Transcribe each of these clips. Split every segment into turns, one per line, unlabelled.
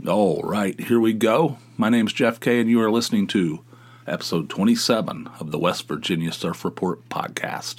All right, here we go. My name's Jeff Kay, and you are listening to episode 27 of the West Virginia Surf Report podcast.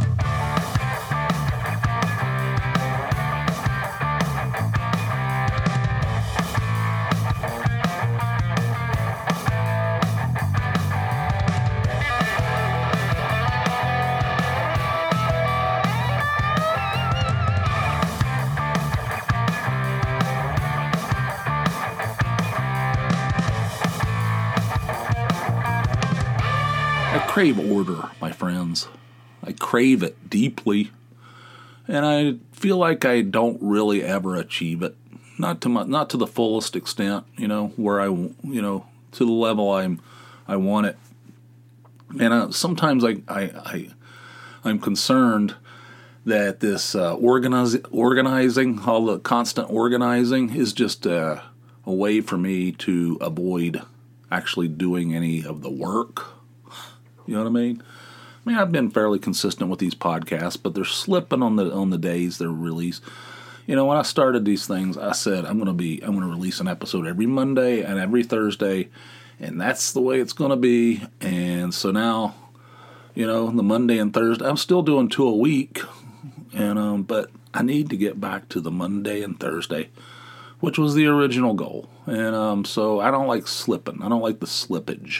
I crave order, my friends. I crave it deeply, and I feel like I don't really ever achieve it. Not to the fullest extent, where to the level I want it. And sometimes I'm concerned that this organizing, all the constant organizing, is just a way for me to avoid actually doing any of the work. You know what I mean? I've been fairly consistent with these podcasts, but they're slipping on the days they're released. When I started these things, I said I'm going to release an episode every Monday and every Thursday, and that's the way it's going to be. And so now, the Monday and Thursday, I'm still doing 2 a week, and but I need to get back to the Monday and Thursday, which was the original goal. And so I don't like slipping. I don't like the slippage,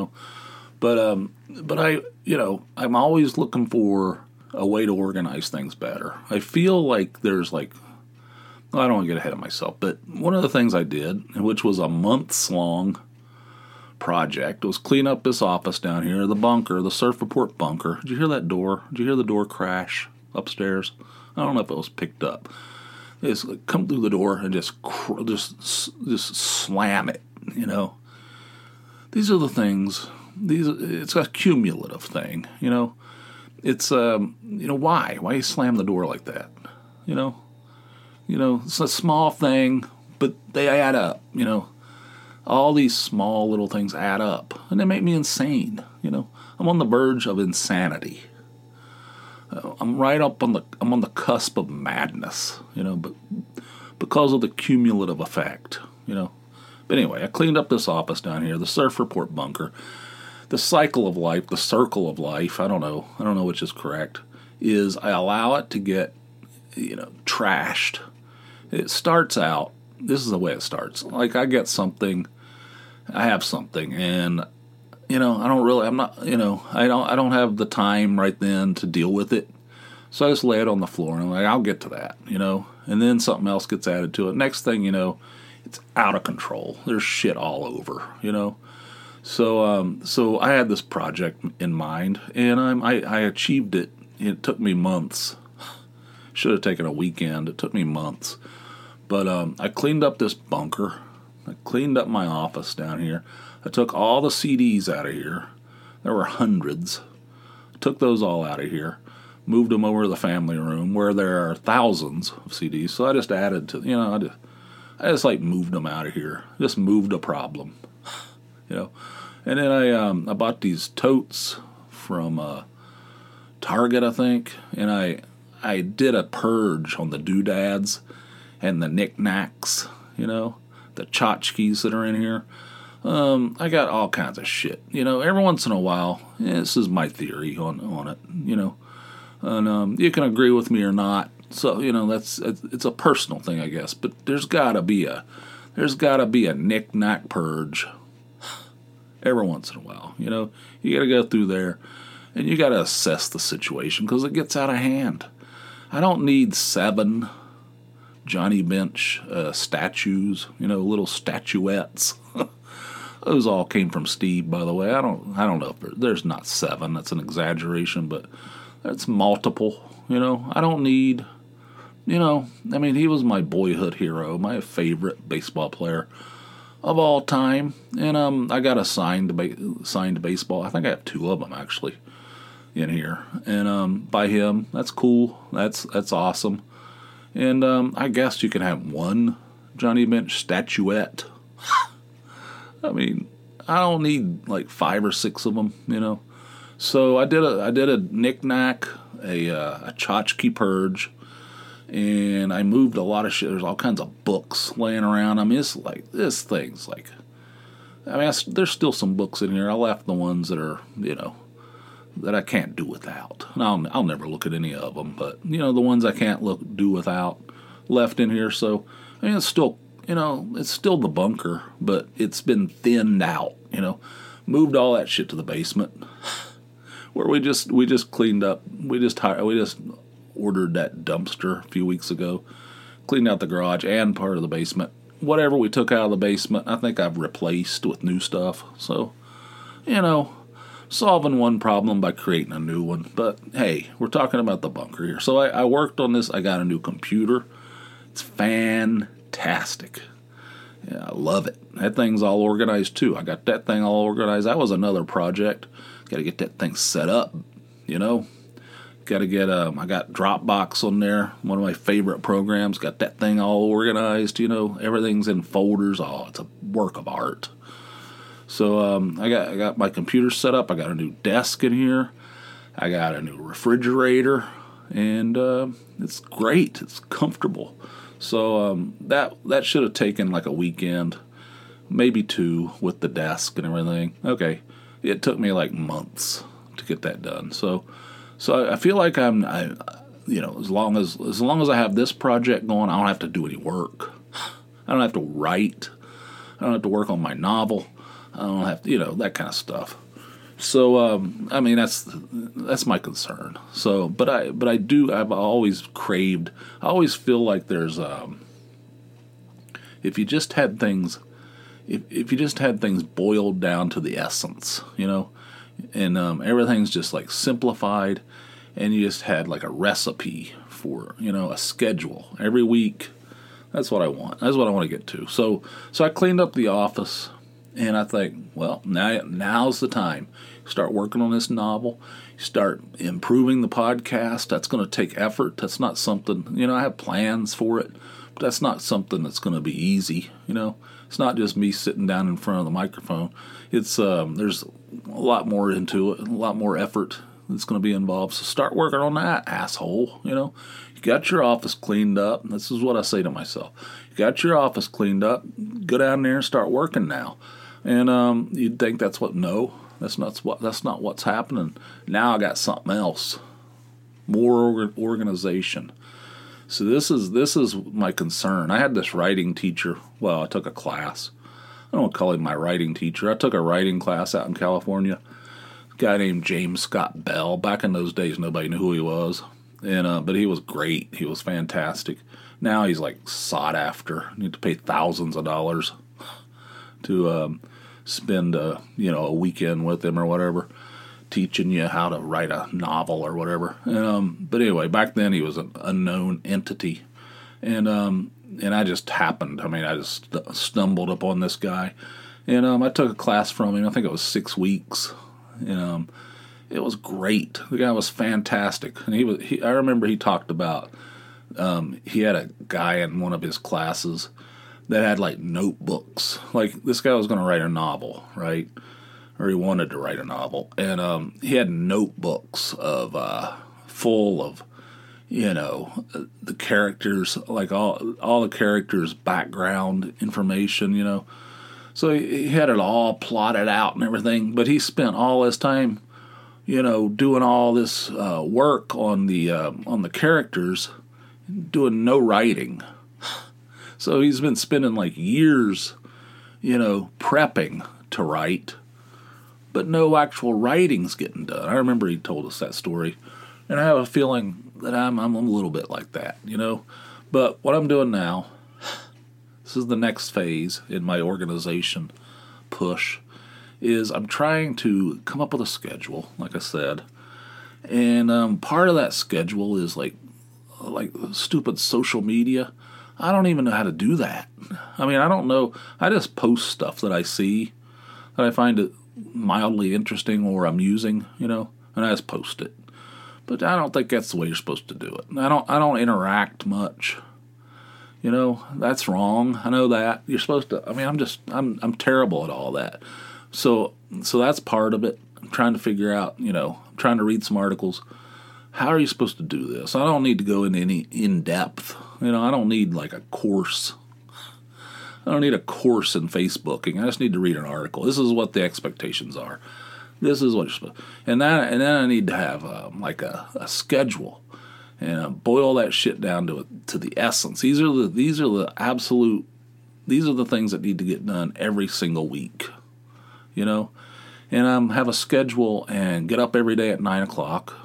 But I'm always looking for a way to organize things better. I feel like there's I don't want to get ahead of myself, but one of the things I did, which was a months-long project, was clean up this office down here, the bunker, the Surf Report bunker. Did you hear that door? Did you hear the door crash upstairs? I don't know if it was picked up. It's come through the door and just slam it, These are the things... it's a cumulative thing, It's why you slam the door like that, It's a small thing, but they add up, All these small little things add up, and they make me insane, I'm on the verge of insanity. I'm on the cusp of madness, but because of the cumulative effect, But anyway, I cleaned up this office down here, the Surf Report bunker. The cycle of life, the circle of life, I don't know which is correct, is I allow it to get, trashed. It starts out, this is the way it starts. I have something, and, I don't have the time right then to deal with it. So I just lay it on the floor, and I'll get to that, and then something else gets added to it. Next thing it's out of control. There's shit all over, So I had this project in mind, and I achieved it. It took me months. Should have taken a weekend. It took me months. But I cleaned up this bunker. I cleaned up my office down here. I took all the CDs out of here. There were hundreds. I took those all out of here. Moved them over to the family room where there are thousands of CDs. So I just added to, I just moved them out of here. Just moved a problem. And then I bought these totes from Target, I think, and I did a purge on the doodads and the knickknacks, the tchotchkes that are in here. I got all kinds of shit, every once in a while. This is my theory on it, and you can agree with me or not. So it's a personal thing, I guess. But there's gotta be a knick-knack purge. Every once in a while, you got to go through there, and you got to assess the situation because it gets out of hand. I don't need 7 Johnny Bench statues, little statuettes. Those all came from Steve, by the way. I don't know if there's not 7. That's an exaggeration, but that's multiple. I don't need. He was my boyhood hero, my favorite baseball player of all time, and I got a signed baseball. I think I have 2 of them actually in here, and by him. That's cool. That's awesome. And I guess you can have 1 Johnny Bench statuette. I don't need 5 or 6 of them, So I did a knick-knack, a tchotchke purge, and I moved a lot of shit. There's all kinds of books laying around. I mean, it's like, this thing's like, I mean, there's still some books in here. I left the ones that are, that I can't do without. And I'll never look at any of them, but, the ones I can't do without left in here. So, I mean, it's still, it's still the bunker, but it's been thinned out, Moved all that shit to the basement where we just cleaned up. We just ordered that dumpster a few weeks ago, cleaned out the garage and part of the basement. Whatever we took out of the basement, I think I've replaced with new stuff. So, solving one problem by creating a new one. But hey, we're talking about the bunker here. So I worked on this. I got a new computer. It's fantastic. Yeah, I love it. That thing's all organized too. I got that thing all organized. That was another project. Got to get that thing set up, Got to get, I got Dropbox on there, one of my favorite programs. Got that thing all organized, everything's in folders. Oh, it's a work of art. So I got my computer set up. I got a new desk in here. I got a new refrigerator, and it's great. It's comfortable. So that should have taken like a weekend, maybe 2 with the desk and everything. Okay, it took me like months to get that done. So I feel like as long as I have this project going, I don't have to do any work. I don't have to write. I don't have to work on my novel. I don't have to, that kind of stuff. So I mean, that's my concern. So, but I've always craved. I always feel like there's if you just had things boiled down to the essence, and everything's just like simplified, and you just had like a recipe for, a schedule every week. That's what I want. That's what I want to get to. So I cleaned up the office, and I think, well, now's the time. Start working on this novel. Start improving the podcast. That's going to take effort. That's not something, I have plans for it, but that's not something that's going to be easy, It's not just me sitting down in front of the microphone. It's there's a lot more into it, a lot more effort that's going to be involved. So start working on that, asshole. You got your office cleaned up. This is what I say to myself. You got your office cleaned up. Go down there and start working now. And you'd think that's what? No, that's not what's happening. Now I got something else. More organization. So this is my concern. I had this writing teacher. Well, I took a class. I don't call him my writing teacher. I took a writing class out in California. A guy named James Scott Bell. Back in those days, nobody knew who he was, and but he was great. He was fantastic. Now he's like sought after. You need to pay thousands of dollars to spend a weekend with him or whatever, teaching you how to write a novel or whatever. But anyway, back then he was an unknown entity, and I just happened. I mean, I just stumbled upon this guy, and I took a class from him. I think it was 6 weeks. It was great. The guy was fantastic, and I remember he talked about he had a guy in one of his classes that had like notebooks. Like this guy was going to write a novel, right? Or he wanted to write a novel, and he had notebooks of full of the characters, like all the characters' background information, So he had it all plotted out and everything, but he spent all his time, doing all this work on the characters, doing no writing. So he's been spending like years, prepping to write, but no actual writing's getting done. I remember he told us that story, and I have a feeling that I'm a little bit like that, But what I'm doing now, this is the next phase in my organization push, is I'm trying to come up with a schedule, like I said, and part of that schedule is like stupid social media. I don't even know how to do that. I mean, I don't know. I just post stuff that I see that I find it mildly interesting or amusing, and I just post it. But I don't think that's the way you're supposed to do it. I don't interact much. That's wrong. I know that. You're supposed to. I mean, I'm terrible at all that. So that's part of it. I'm trying to figure out, I'm trying to read some articles. how are you supposed to do this? I don't need to go into any in-depth. I don't need like a course. I don't need a course in Facebooking. I just need to read an article. This is what the expectations are. This is what you're supposed to. And then I need to have like a schedule and boil that shit down to the essence. These are the things that need to get done every single week. And have a schedule and get up every day at 9 o'clock.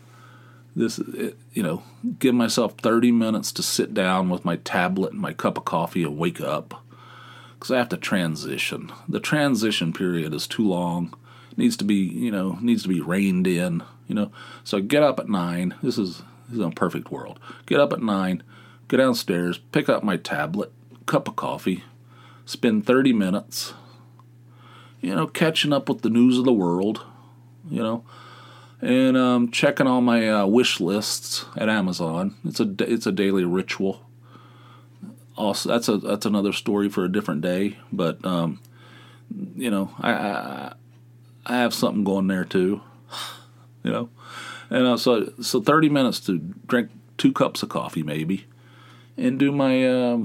Give myself 30 minutes to sit down with my tablet and my cup of coffee and wake up. Because I have to transition. The transition period is too long. It needs to be reined in. So I get up at 9. This is a perfect world. Get up at 9, go downstairs, pick up my tablet, cup of coffee, spend 30 minutes, catching up with the news of the world, and checking all my wish lists at Amazon. It's a daily ritual. Also, that's another story for a different day. But I have something going there too. And so 30 minutes to drink 2 cups of coffee maybe, and do my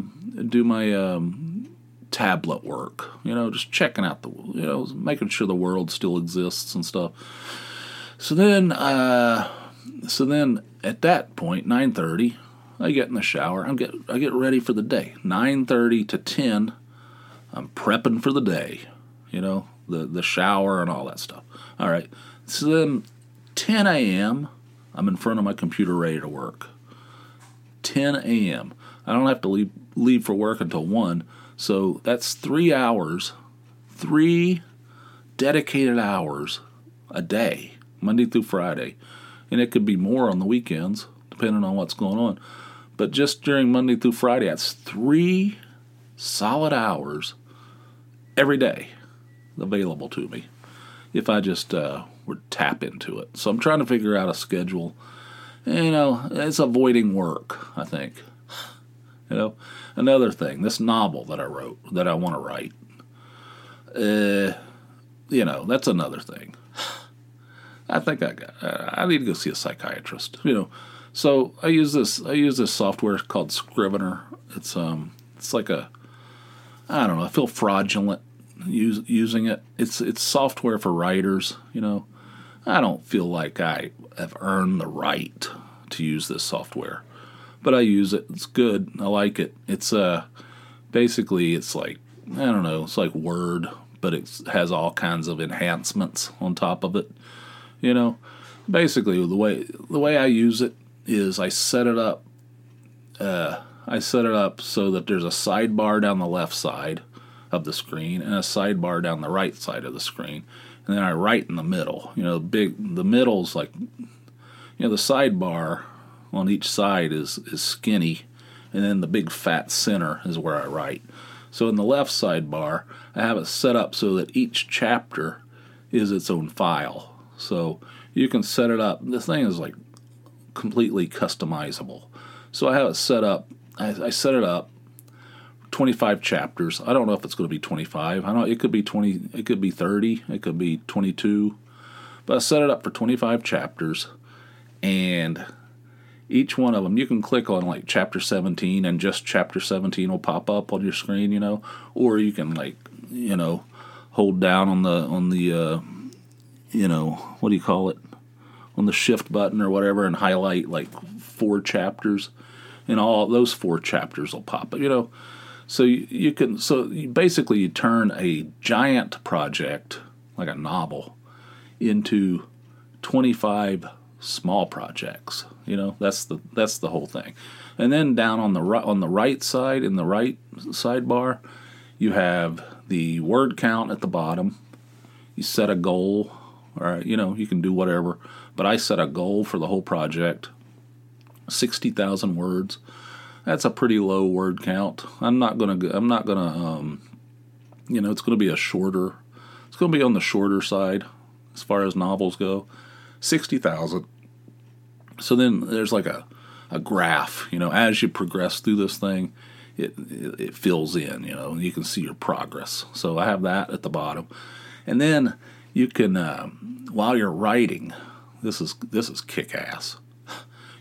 tablet work. Just checking out making sure the world still exists and stuff. So then at that point, 9:30, I get in the shower. I get ready for the day. 9:30 to 10, I'm prepping for the day. The shower and all that stuff. All right. So then 10 a.m., I'm in front of my computer ready to work. 10 a.m. I don't have to leave for work until 1. So that's 3 hours, 3 dedicated hours a day, Monday through Friday. And it could be more on the weekends, depending on what's going on. But just during Monday through Friday, that's 3 solid hours every day available to me if I just would tap into it. So I'm trying to figure out a schedule. It's avoiding work, I think. Another thing, this novel that I wrote, that I want to write, that's another thing. I think I need to go see a psychiatrist, So I use this software called Scrivener. It's like I don't know, I feel fraudulent using it. It's software for writers, I don't feel like I have earned the right to use this software. But I use it. It's good. I like it. It's basically it's like, I don't know, it's like Word, but it has all kinds of enhancements on top of it. Basically the way I use it is I set it up so that there's a sidebar down the left side of the screen and a sidebar down the right side of the screen. And then I write in the middle. The middle's like, the sidebar on each side is skinny, and then the big fat center is where I write. So in the left sidebar, I have it set up so that each chapter is its own file. So you can set it up. This thing is like completely customizable. So I have it set up. I set it up 25 chapters. I don't know if it's going to be 25. I don't know, it could be 20, it could be 30, it could be 22. But I set it up for 25 chapters, and each one of them, you can click on like chapter 17 and just chapter 17 will pop up on your screen, or you can hold down on the what do you call it? On the shift button or whatever and highlight like 4 chapters, and all those 4 chapters will pop up, So you basically you turn a giant project like a novel into 25 small projects. That's the whole thing. And then down on the right side, in the right sidebar, you have the word count at the bottom. You set a goal, or you can do whatever. But I set a goal for the whole project, 60,000 words. That's a pretty low word count. It's going to be it's going to be on the shorter side as far as novels go. 60,000. So then there's like a graph, as you progress through this thing, it fills in, you can see your progress. So I have that at the bottom. And then you can, while you're writing, this is kick-ass.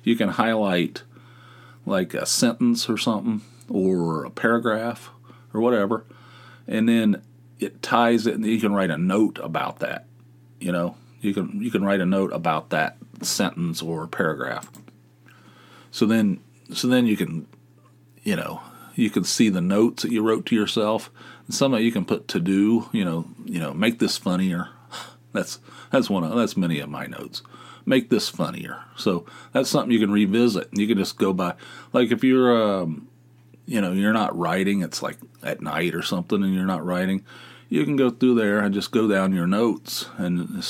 You can highlight like a sentence or something, or a paragraph, or whatever, and then it ties it, and you can write a note about that. You can write a note about that sentence or paragraph. So then you can, you can see the notes that you wrote to yourself. And some of you can put to do, make this funnier. That's many of my notes. Make this funnier. So that's something you can revisit. You can just go by, like if you're, you're not writing, it's like at night or something, and you're not writing, you can go through there and just go down your notes and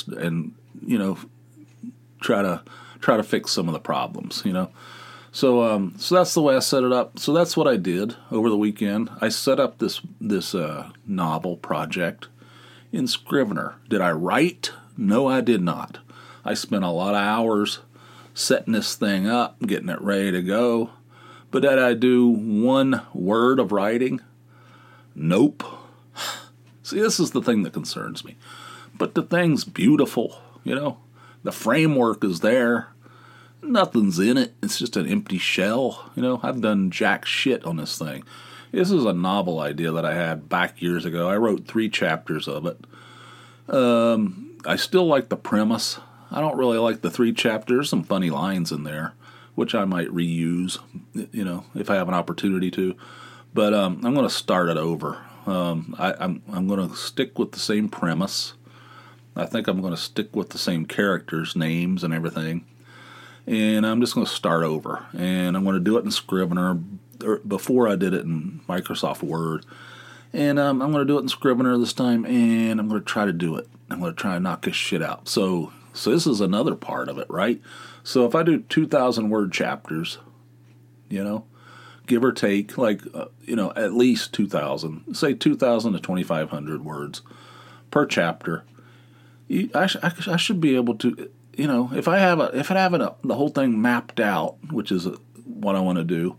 try to fix some of the problems. So that's the way I set it up. So that's what I did over the weekend. I set up this novel project in Scrivener. Did I write? No, I did not. I spent a lot of hours setting this thing up, getting it ready to go. But did I do one word of writing? Nope. See, this is the thing that concerns me. But the thing's beautiful, The framework is there. Nothing's in it. It's just an empty shell. I've done jack shit on this thing. This is a novel idea that I had back years ago. I wrote 3 chapters of it. I still like the premise. I don't really like the 3 chapters. Some funny lines in there, which I might reuse, if I have an opportunity to. But I'm going to start it over. I'm going to stick with the same premise. I think I'm going to stick with the same characters' names and everything. And I'm just going to start over. And I'm going to do it in Scrivener before I did it in Microsoft Word. And I'm going to do it in Scrivener this time, and I'm going to try to do it. I'm going to try to knock this shit out. So this is another part of it, right? So if I do 2,000 word chapters, give or take, at least 2,000, say 2,000 to 2,500 words per chapter, I should be able to, if I have the whole thing mapped out, which is what I want to do,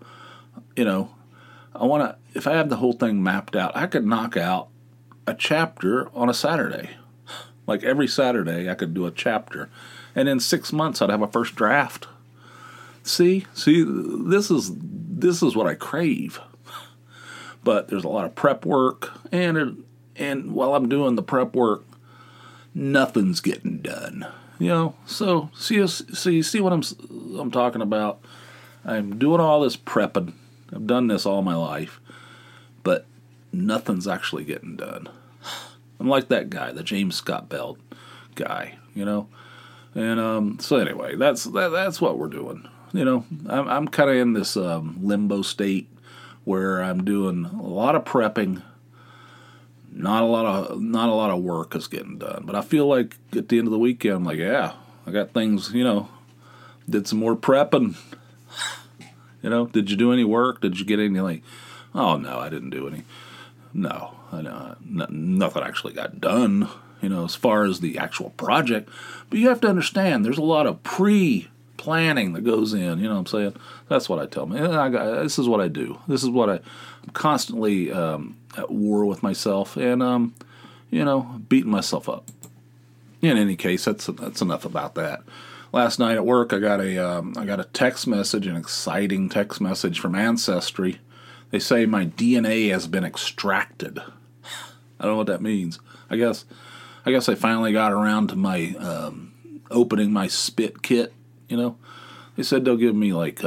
if I have the whole thing mapped out, I could knock out a chapter on a Saturday. Like every Saturday, I could do a chapter. And in 6 months, I'd have a first draft. See, this is what I crave. But there's a lot of prep work, and while I'm doing the prep work, nothing's getting done. So see what I'm talking about. I'm doing all this prepping. I've done this all my life, but nothing's actually getting done. I'm like that guy, the James Scott Bell guy, And so anyway, that's what we're doing. I'm kind of in this limbo state where I'm doing a lot of prepping. Not a lot of work is getting done, but I feel like at the end of the weekend, I'm like, yeah, I got things. Did some more prepping. Did you do any work? Did you get any oh no, I didn't do any. No, nothing actually got done, as far as the actual project. But you have to understand, there's a lot of pre-planning that goes in, you know what I'm saying? That's what I tell me. This is what I do. This is what I'm constantly at war with myself and, beating myself up. In any case, that's enough about that. Last night at work, I got a text message, an exciting text message from Ancestry. They say my DNA has been extracted. I don't know what that means. I guess I finally got around to my opening my spit kit. They said they'll give me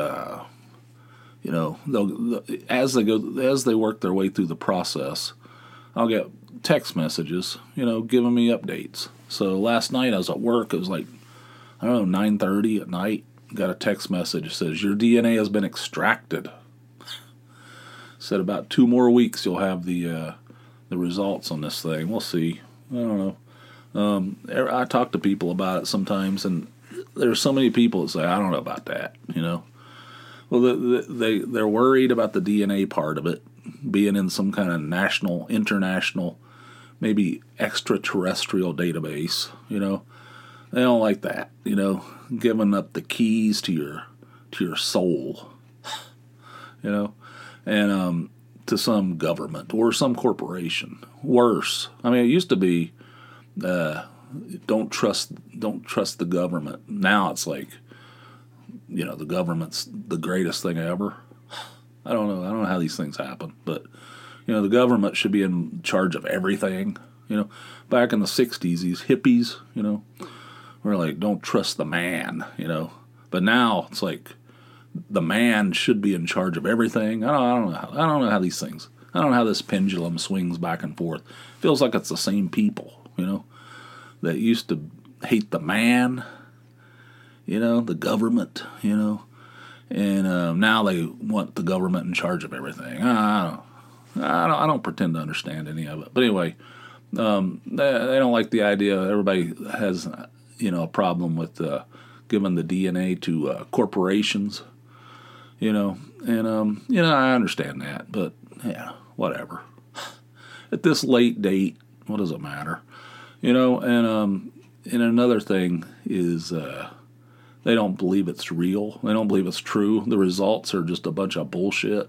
as they work their way through the process, I'll get text messages, giving me updates. So last night I was at work. It was 9:30 at night. Got a text message that says your DNA has been extracted. Said about 2 more weeks you'll have the results on this thing. We'll see. I don't know. I talk to people about it sometimes, and there's so many people that say I don't know about that. Well, they're worried about the DNA part of it being in some kind of national, international, maybe extraterrestrial database. They don't like that. Giving up the keys to your soul. And to some government or some corporation. Worse, it used to be don't trust the government. Now it's like the government's the greatest thing ever. I don't know. I don't know how these things happen, but the government should be in charge of everything. Back in the '60s, these hippies, were like, don't trust the man, But now it's like the man should be in charge of everything. I don't know how these things. I don't know how this pendulum swings back and forth. Feels like it's the same people, that used to hate the man, the government, and now they want the government in charge of everything. I don't pretend to understand any of it. But anyway, they don't like the idea. Everybody has, a problem with giving the DNA to corporations, and I understand that. But yeah, whatever. At this late date, what does it matter? And another thing is they don't believe it's real. They don't believe it's true. The results are just a bunch of bullshit.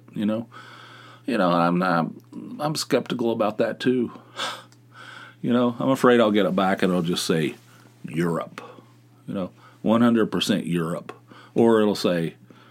I'm skeptical about that too. I'm afraid I'll get it back and it'll just say Europe. 100% Europe, or it'll say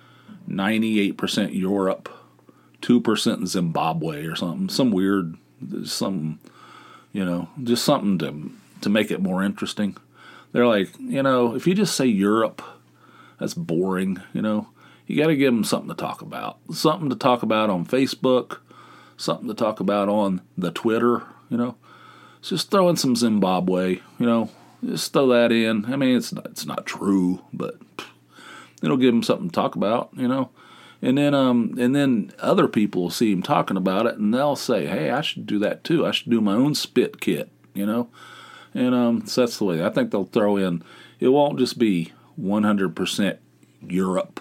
98% Europe, 2% Zimbabwe or something. Some weird, something. Just something to make it more interesting. They're like, if you just say Europe, that's boring, You got to give them something to talk about. Something to talk about on Facebook, something to talk about on the Twitter, Just throw in some Zimbabwe, Just throw that in. I mean, it's not true, but it'll give them something to talk about, And then other people will see him talking about it, and they'll say, "Hey, I should do that too. I should do my own spit kit," And so that's the way. I think they'll throw in. It won't just be 100% Europe,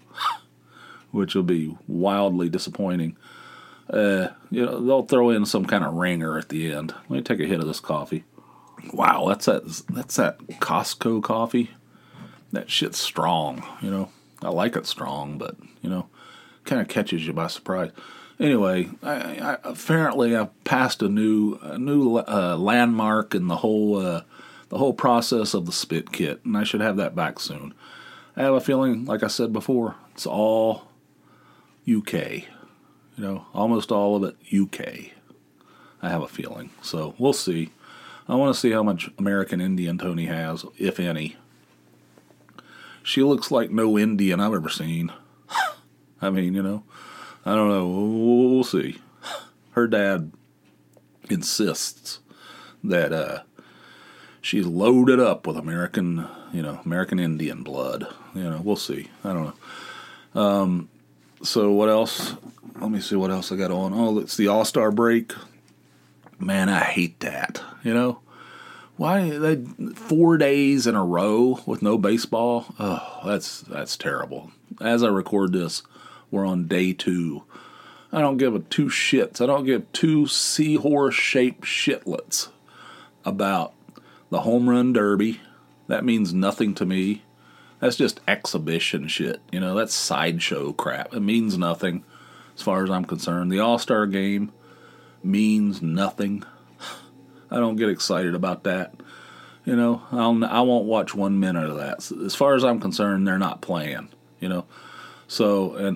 which will be wildly disappointing. They'll throw in some kind of ringer at the end. Let me take a hit of this coffee. Wow, that's that Costco coffee. That shit's strong. I like it strong, but kind of catches you by surprise. Anyway, I apparently I've passed a new landmark in the whole process of the spit kit, and I should have that back soon. I have a feeling, like I said before, it's all UK. Almost all of it UK. I have a feeling. So we'll see. I want to see how much American Indian Tony has, if any. She looks like no Indian I've ever seen. I mean, I don't know. We'll see. Her dad insists that she's loaded up with American Indian blood. We'll see. I don't know. So what else? Let me see what else I got on. Oh, it's the All-Star break. Man, I hate that. Why they 4 days in a row with no baseball? Oh, that's terrible. As I record this, we're on day 2. I don't give a two shits. I don't give two seahorse-shaped shitlets about the home run derby. That means nothing to me. That's just exhibition shit. That's sideshow crap. It means nothing as far as I'm concerned. The All-Star game means nothing. I don't get excited about that. I won't watch 1 minute of that. As far as I'm concerned, they're not playing. So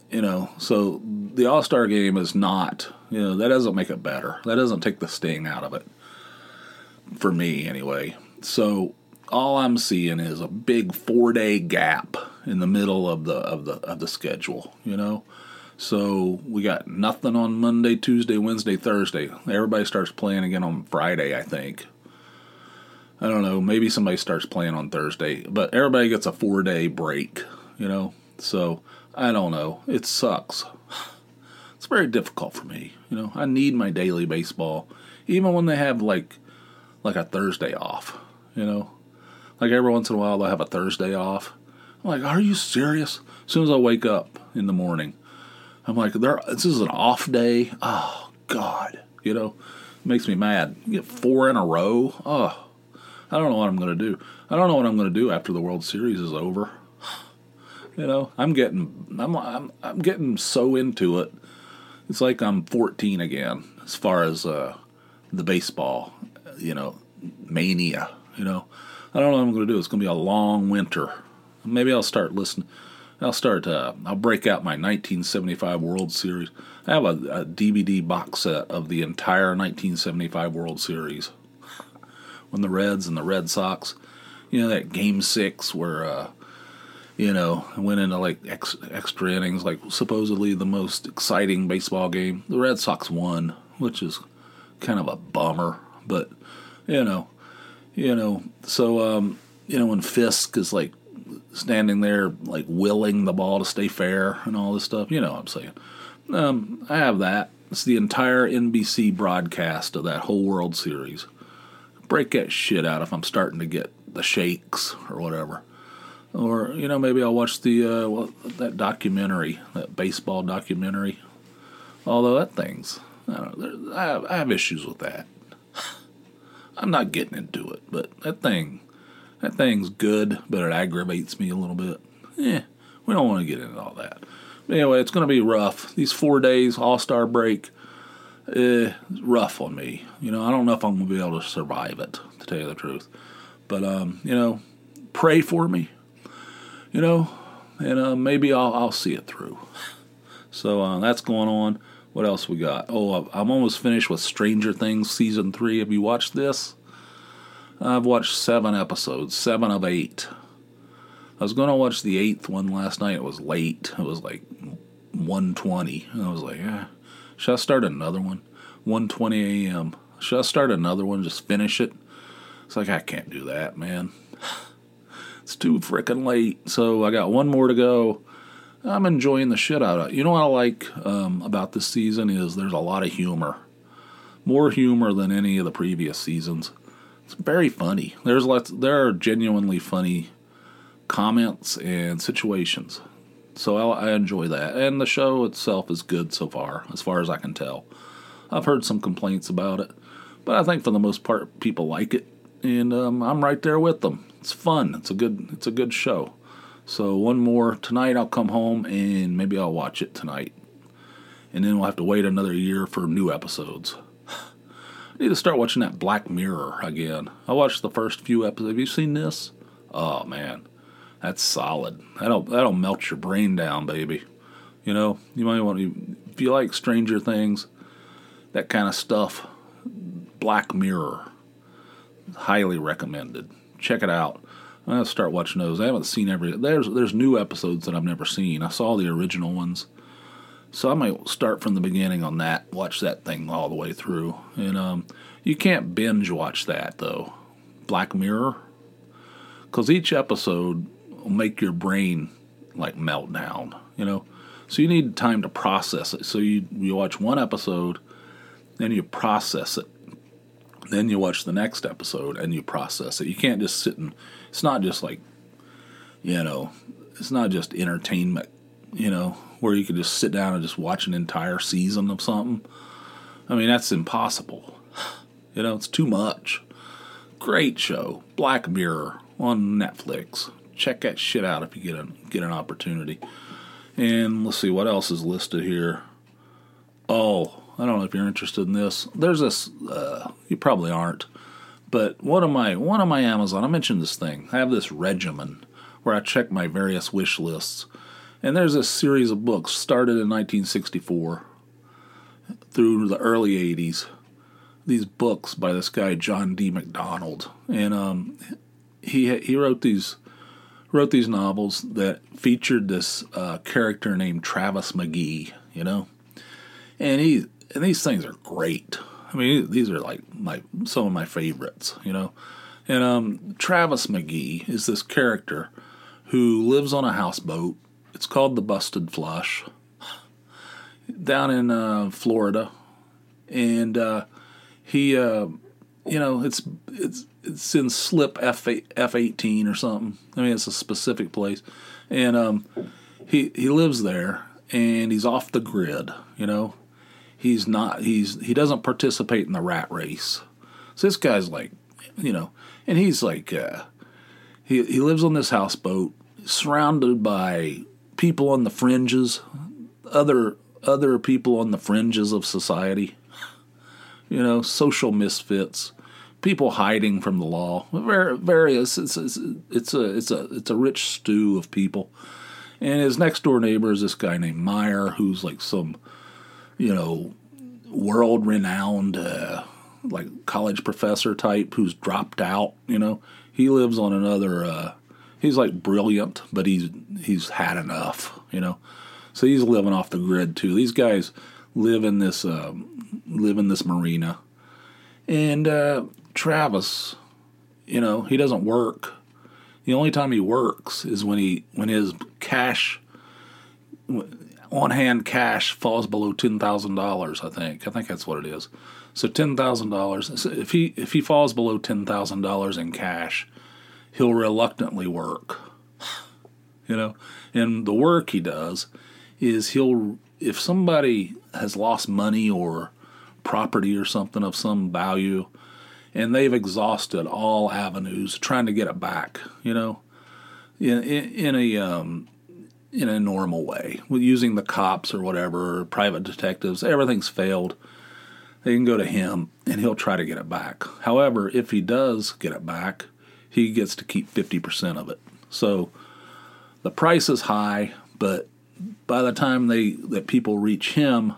the All-Star game is not. That doesn't make it better. That doesn't take the sting out of it. For me, anyway. So all I'm seeing is a big 4-day gap in the middle of the schedule. So we got nothing on Monday, Tuesday, Wednesday, Thursday. Everybody starts playing again on Friday, I think. I don't know. Maybe somebody starts playing on Thursday. But everybody gets a 4-day break, So I don't know. It sucks. It's very difficult for me. I need my daily baseball. Even when they have like a Thursday off, Like every once in a while they'll have a Thursday off. I'm like, are you serious? As soon as I wake up in the morning, I'm like, this is an off day. Oh, God. It makes me mad. You get 4 in a row. Oh, I don't know what I'm going to do. I don't know what I'm going to do after the World Series is over. I'm getting so into it. It's like I'm 14 again as far as the baseball, mania. I don't know what I'm going to do. It's going to be a long winter. Maybe I'll start listening. I'll break out my 1975 World Series. I have a DVD box set of the entire 1975 World Series. When the Reds and the Red Sox, that Game 6 where, went into like extra innings, like supposedly the most exciting baseball game. The Red Sox won, which is kind of a bummer, but, so, when Fisk is like standing there like willing the ball to stay fair and all this stuff, what I'm saying. I have that. It's the entire NBC broadcast of that whole World Series. Break that shit out if I'm starting to get the shakes or whatever. Or, maybe I'll watch that documentary, that baseball documentary. Although that thing's, I have issues with that. I'm not getting into it, but that thing's good, but it aggravates me a little bit. We don't want to get into all that. But anyway, it's going to be rough. These 4 days, All-Star break, rough on me. I don't know if I'm going to be able to survive it, to tell you the truth. But, pray for me, and maybe I'll see it through. So that's going on. What else we got? Oh, I'm almost finished with Stranger Things Season 3. Have you watched this? I've watched 7 episodes, 7 of 8. I was going to watch the 8th one last night. It was late. It was like 1:20. And I was like, should I start another one? 1:20 a.m. Should I start another one, just finish it? It's like, I can't do that, man. It's too frickin' late. So I got one more to go. I'm enjoying the shit out of it. You know what I like about this season is there's a lot of humor. More humor than any of the previous seasons. It's very funny. There are genuinely funny comments and situations. So I enjoy that. And the show itself is good so far as I can tell. I've heard some complaints about it, but I think for the most part people like it, and I'm right there with them. It's fun. It's a good show. So one more tonight. I'll come home and maybe I'll watch it tonight, and then we'll have to wait another year for new episodes. I need to start watching that Black Mirror again. I watched the first few episodes. Have you seen this? Oh man, that's solid. That'll melt your brain down, baby. You might want to, if you like Stranger Things, that kind of stuff. Black Mirror, highly recommended. Check it out. I'm gonna start watching those. I haven't seen there's new episodes that I've never seen. I saw the original ones, so I might start from the beginning on that. Watch that thing all the way through. And you can't binge watch that though, Black Mirror, because each episode will make your brain like melt down. So you need time to process it. So you watch one episode, then you process it. Then you watch the next episode and you process it. You can't just sit and, it's not just like, it's not just entertainment, where you can just sit down and just watch an entire season of something. I mean, that's impossible. It's too much. Great show. Black Mirror on Netflix. Check that shit out if you get an opportunity. And let's see what else is listed here. Oh, I don't know if you're interested in this. There's this, you probably aren't, but one of my Amazon, I mentioned this thing. I have this regimen where I check my various wish lists. And there's this series of books started in 1964 through the early 80s. These books by this guy, John D. MacDonald. And he wrote these novels that featured this character named Travis McGee, And these things are great. I mean, these are like some of my favorites, And Travis McGee is this character who lives on a houseboat. It's called the Busted Flush, down in Florida, and he, it's in Slip F18 or something. I mean, it's a specific place, and he lives there, and he's off the grid, He doesn't participate in the rat race. So this guy's like, and he's like, he lives on this houseboat, surrounded by people on the fringes, other people on the fringes of society, social misfits, people hiding from the law. Various. It's a rich stew of people. And his next door neighbor is this guy named Meyer, who's like some, world renowned, like college professor type who's dropped out. He lives on another. He's like brilliant, but he's had enough. So he's living off the grid too. These guys live in this marina, and Travis, he doesn't work. The only time he works is when his cash, on-hand cash, falls below $10,000. I think that's what it is. So $10,000. If he falls below $10,000 in cash, he'll reluctantly work. And the work he does is if somebody has lost money or property or something of some value, and they've exhausted all avenues trying to get it back, in a normal way, with using the cops or whatever, or private detectives, everything's failed. They can go to him, and he'll try to get it back. However, if he does get it back, he gets to keep 50% of it. So the price is high, but by the time that people reach him,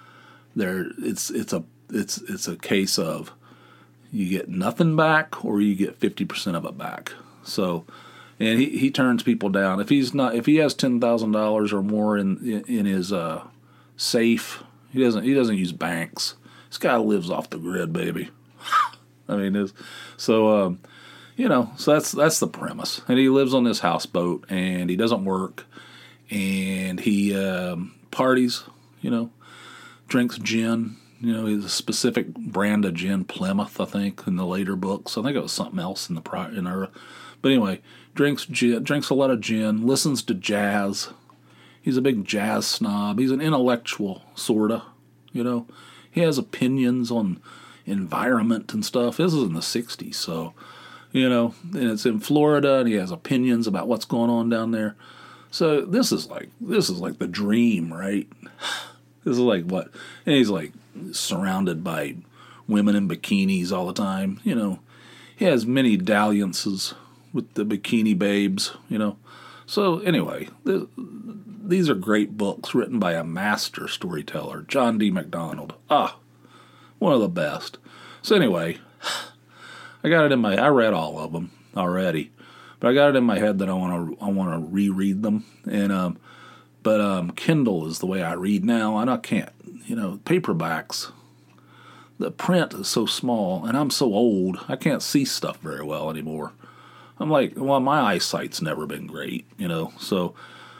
it's a case of you get nothing back or you get 50% of it back. So, and he turns people down if he has $10,000 or more in his safe. He doesn't use banks. This guy lives off the grid, baby. I mean, so that's the premise. And he lives on this houseboat, and he doesn't work, and he parties, drinks gin. He's a specific brand of gin, Plymouth, I think, in the later books. I think it was something else in the but anyway, drinks a lot of gin, listens to jazz. He's a big jazz snob. He's an intellectual, sorta. He has opinions on environment and stuff. This is in the '60s, so and it's in Florida, and he has opinions about what's going on down there. So this is like the dream, right? This is like what, and he's like surrounded by women in bikinis all the time. He has many dalliances with the bikini babes. So anyway, these are great books written by a master storyteller, John D. MacDonald. One of the best. So anyway, I read all of them already, but I got it in my head that I want to reread them, and but Kindle is the way I read now, and I can't, paperbacks. The print is so small, and I'm so old, I can't see stuff very well anymore. I'm like, well, my eyesight's never been great, So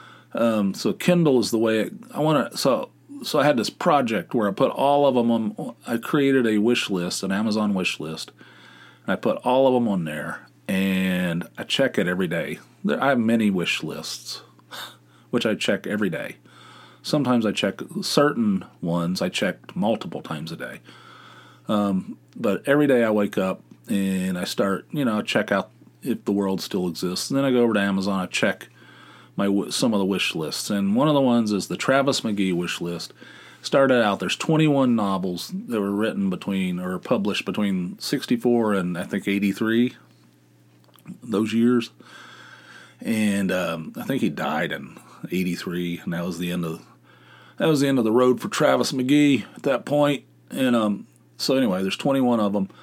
Kindle is the way I want to. So I had this project where I put all of them on. I created a wish list, an Amazon wish list, and I put all of them on there, and I check it every day. I have many wish lists, which I check every day. Sometimes I check certain ones. I check multiple times a day. But every day I wake up and I start, check out if the world still exists. And then I go over to Amazon. I check some of the wish lists. And one of the ones is the Travis McGee wish list. Started out, there's 21 novels that were written published between 64 and I think 83, those years. And I think he died in 83, and that was the end of the road for Travis McGee at that point. And so anyway, there's 21 of them.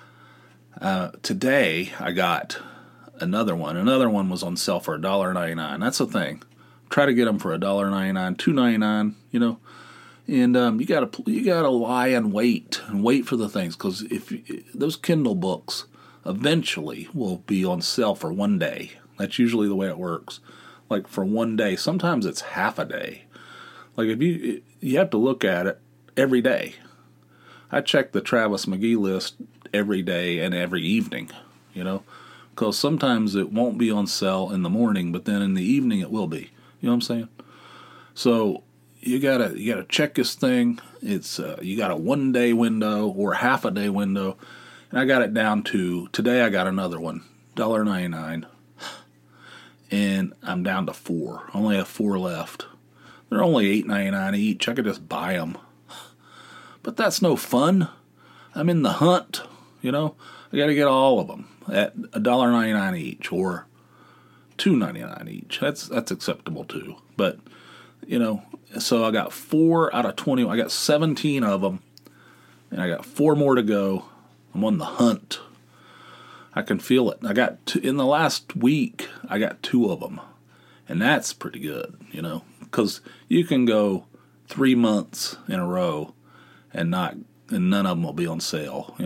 Today I got another one. Another one was on sale for $1.99. That's the thing. Try to get them for $1.99, $2.99. And you gotta lie and wait for the things, because if those Kindle books eventually will be on sale for one day. That's usually the way it works. Like for one day. Sometimes it's half a day. Like if you have to look at it every day. I check the Travis McGee list every day and every evening, because sometimes it won't be on sale in the morning, but then in the evening it will be. You know what I'm saying? So you gotta check this thing. It's you got a 1 day window or half a day window, and I got it down to today. I got another one, $1.99, and I'm down to 4. I only have 4 left. They're only $8.99 each. I could just buy them, but that's no fun. I'm in the hunt. I got to get all of them at $1.99 each or $2.99 each. That's acceptable too. But so I got 4 out of 20. I got 17 of them, and I got 4 more to go. I'm on the hunt. I can feel it. I got in the last week. I got 2 of them, and that's pretty good. Because you can go 3 months in a row and none of them will be on sale.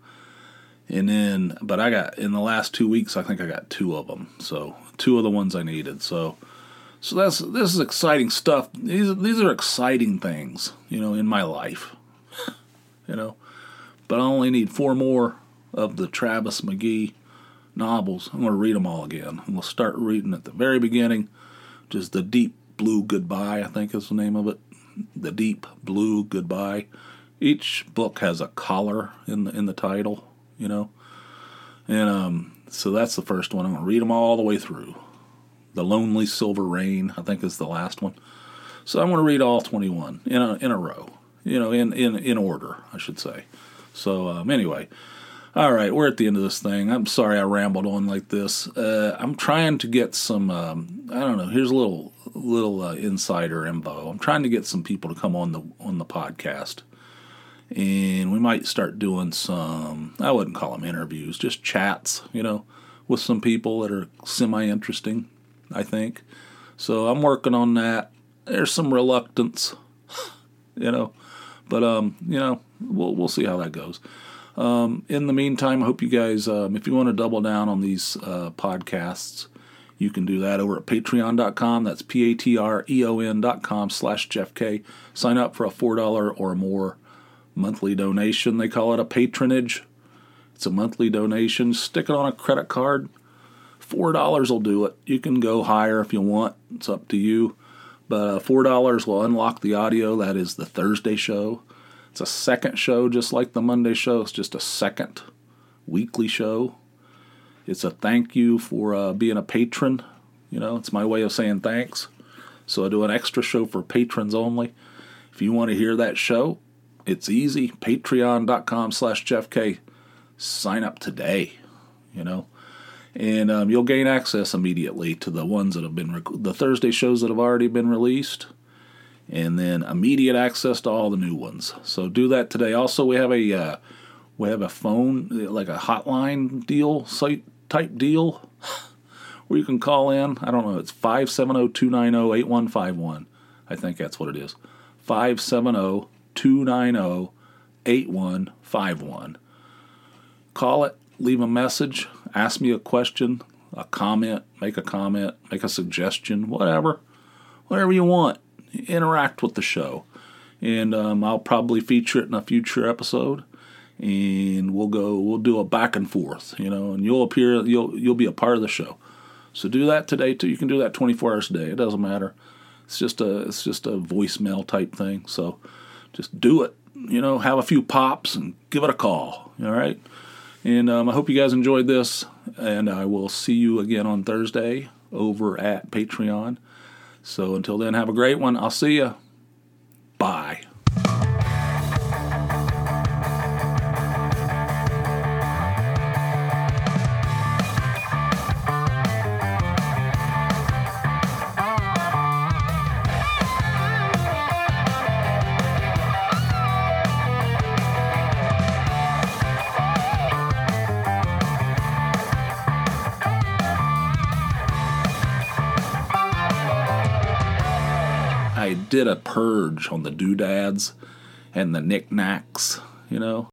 But I got in the last 2 weeks. I think I got 2 of them. So 2 of the ones I needed. So this is exciting stuff. These are exciting things, in my life, But I only need 4 more of the Travis McGee novels. I'm going to read them all again. And we'll start reading at the very beginning, which is The Deep Blue Goodbye, I think is the name of it. The Deep Blue Goodbye. Each book has a collar in the title, And so that's the first one. I'm going to read them all the way through. The Lonely Silver Rain, I think, is the last one. So I'm going to read all 21 in a row, in order, I should say. So anyway, all right, we're at the end of this thing. I'm sorry I rambled on like this. I'm trying to get some, I don't know. Here's a little insider info. I'm trying to get some people to come on the podcast, and we might start doing some. I wouldn't call them interviews, just chats, with some people that are semi-interesting, I think. So I'm working on that. There's some reluctance, but we'll see how that goes. In the meantime, I hope you guys, if you want to double down on these podcasts, you can do that over at patreon.com. That's patreon.com/JeffK. Sign up for a $4 or more monthly donation. They call it a patronage. It's a monthly donation. Stick it on a credit card. $4 will do it. You can go higher if you want. It's up to you. But $4 will unlock the audio. That is the Thursday show. It's a second show, just like the Monday show. It's just a second weekly show. It's a thank you for being a patron. It's my way of saying thanks. So I do an extra show for patrons only. If you want to hear that show, it's easy. Patreon.com/JeffK. Sign up today, And you'll gain access immediately to the ones that have been the Thursday shows that have already been released, and then immediate access to all the new ones. So do that today. Also, we have a phone, like a hotline deal type deal, where you can call in. I don't know. It's 570-290-8151. I think that's what it is. 570-290-8151. Call it. Leave a message. Ask me a question, a comment, make a suggestion, whatever you want. Interact with the show, and I'll probably feature it in a future episode, and we'll do a back and forth, and you'll be a part of the show. So do that today too. You can do that 24 hours a day. It doesn't matter. It's just a voicemail type thing. So just do it. Have a few pops and give it a call. All right. And I hope you guys enjoyed this, and I will see you again on Thursday over at Patreon. So until then, have a great one. I'll see you. Bye. I did a purge on the doodads and the knickknacks,